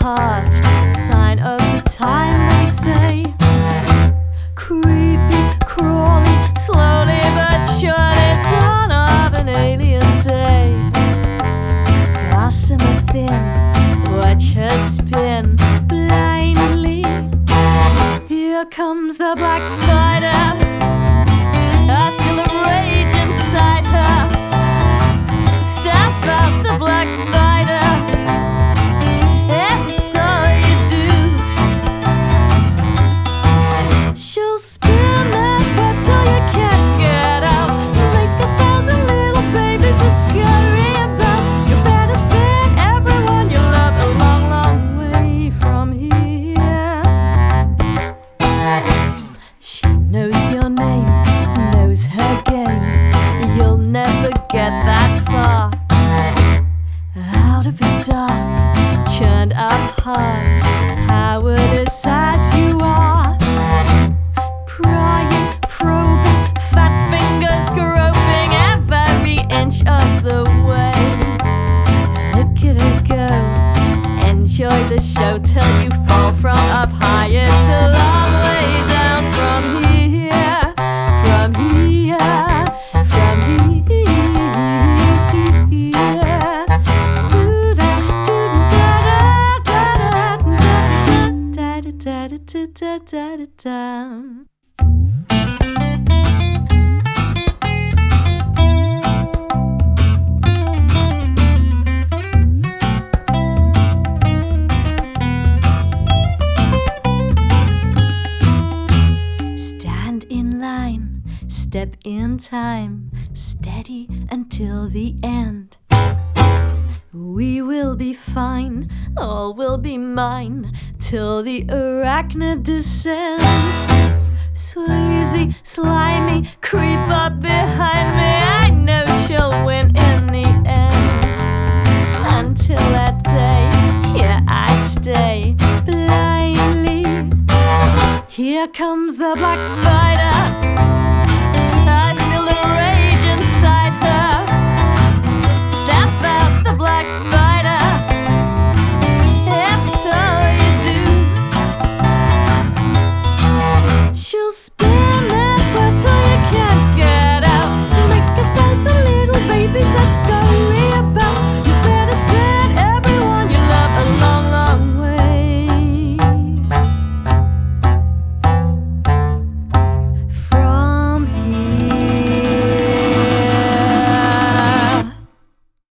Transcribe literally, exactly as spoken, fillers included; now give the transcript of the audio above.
heart, sign of the time, they say. Creepy, crawling, slowly but surely, dawn of an alien day. Blossom within, watch her spin blindly. Here comes the black spider, I feel a rage inside her. Stamp out the black spider, if it's all you do. She'll spin that web till you can't get out, like a thousand little babies it's scary about. You better send everyone you love a long, long way from here. She knows your name, knows her game. You'll never get that far. Out of the dark, churned up heart, powerless as you are. Prying, probing, fat fingers groping every inch of the way. Look at her go, enjoy the show till you fall from up high. It's a long way down from here, from here, from here. Da-da-da-da-da-da-da-da-da. Stand in line, step in time, steady until the end. We will be fine, all will be mine, till the arachnid descends. Sleazy, slimy, creep up behind me, I know she'll win in the end. Until that day, here I stay, blindly. Here comes the black spider,